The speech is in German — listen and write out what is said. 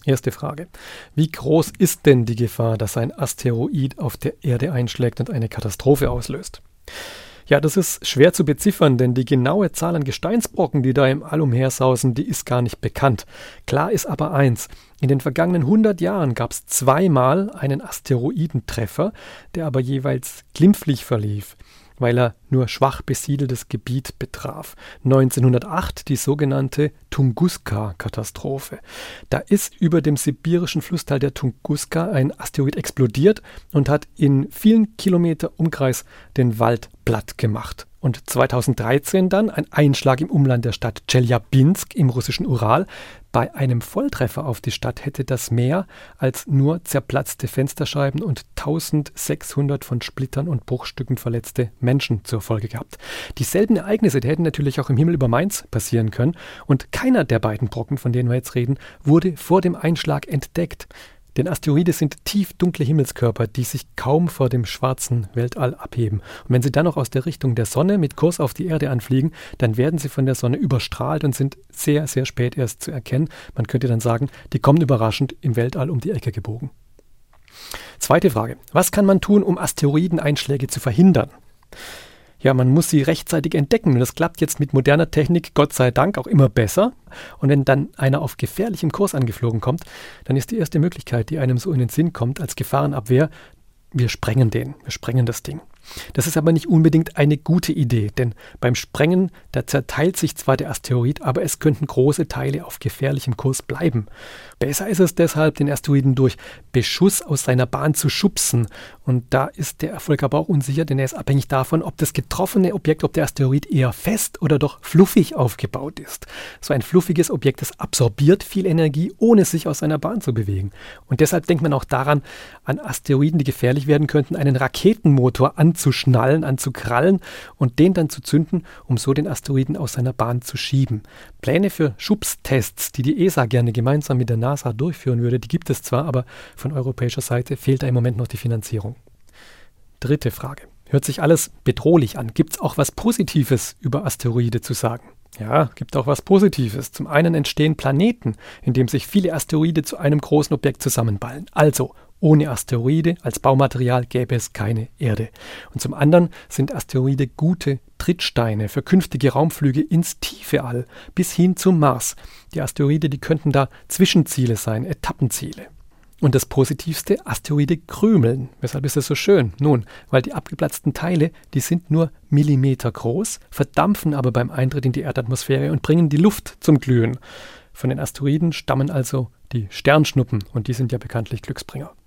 Erste Frage. Wie groß ist denn die Gefahr, dass ein Asteroid auf der Erde einschlägt und eine Katastrophe auslöst? Ja, das ist schwer zu beziffern, denn die genaue Zahl an Gesteinsbrocken, die da im All umhersausen, die ist gar nicht bekannt. Klar ist aber eins: In den vergangenen 100 Jahren gab es zweimal einen Asteroidentreffer, der aber jeweils glimpflich verlief, weil er nur schwach besiedeltes Gebiet betraf. 1908 die sogenannte Tunguska-Katastrophe. Da ist über dem sibirischen Flusstal der Tunguska ein Asteroid explodiert und hat in vielen Kilometer Umkreis den Wald platt gemacht. Und 2013 dann ein Einschlag im Umland der Stadt Tscheljabinsk im russischen Ural. Bei einem Volltreffer auf die Stadt hätte das mehr als nur zerplatzte Fensterscheiben und 1600 von Splittern und Bruchstücken verletzte Menschen zur Folge gehabt. Dieselben Ereignisse, die hätten natürlich auch im Himmel über Mainz passieren können. Und keiner der beiden Brocken, von denen wir jetzt reden, wurde vor dem Einschlag entdeckt. Denn Asteroide sind tiefdunkle Himmelskörper, die sich kaum vor dem schwarzen Weltall abheben. Und wenn sie dann noch aus der Richtung der Sonne mit Kurs auf die Erde anfliegen, dann werden sie von der Sonne überstrahlt und sind sehr, sehr spät erst zu erkennen. Man könnte dann sagen, die kommen überraschend im Weltall um die Ecke gebogen. Zweite Frage. Was kann man tun, um Asteroideneinschläge zu verhindern? Ja, man muss sie rechtzeitig entdecken. Und das klappt jetzt mit moderner Technik, Gott sei Dank, auch immer besser. Und wenn dann einer auf gefährlichem Kurs angeflogen kommt, dann ist die erste Möglichkeit, die einem so in den Sinn kommt, als Gefahrenabwehr: wir sprengen das Ding. Das ist aber nicht unbedingt eine gute Idee, denn beim Sprengen, da zerteilt sich zwar der Asteroid, aber es könnten große Teile auf gefährlichem Kurs bleiben. Besser ist es deshalb, den Asteroiden durch Beschuss aus seiner Bahn zu schubsen. Und da ist der Erfolg aber auch unsicher, denn er ist abhängig davon, ob das getroffene Objekt, ob der Asteroid eher fest oder doch fluffig aufgebaut ist. So ein fluffiges Objekt, das absorbiert viel Energie, ohne sich aus seiner Bahn zu bewegen. Und deshalb denkt man auch daran, an Asteroiden, die gefährlich werden könnten, einen Raketenmotor anzuschnallen, anzukrallen und den dann zu zünden, um so den Asteroiden aus seiner Bahn zu schieben. Pläne für Schubstests, die die ESA gerne gemeinsam mit der NASA durchführen würde, die gibt es zwar, aber von europäischer Seite fehlt da im Moment noch die Finanzierung. Dritte Frage. Hört sich alles bedrohlich an. Gibt es auch was Positives über Asteroide zu sagen? Ja, gibt auch was Positives. Zum einen entstehen Planeten, in dem sich viele Asteroide zu einem großen Objekt zusammenballen. Also, ohne Asteroide als Baumaterial gäbe es keine Erde. Und zum anderen sind Asteroide gute Trittsteine für künftige Raumflüge ins tiefe All bis hin zum Mars. Die Asteroide, die könnten da Zwischenziele sein, Etappenziele. Und das Positivste: Asteroide krümeln. Weshalb ist das so schön? Nun, weil die abgeplatzten Teile, die sind nur Millimeter groß, verdampfen aber beim Eintritt in die Erdatmosphäre und bringen die Luft zum Glühen. Von den Asteroiden stammen also die Sternschnuppen und die sind ja bekanntlich Glücksbringer.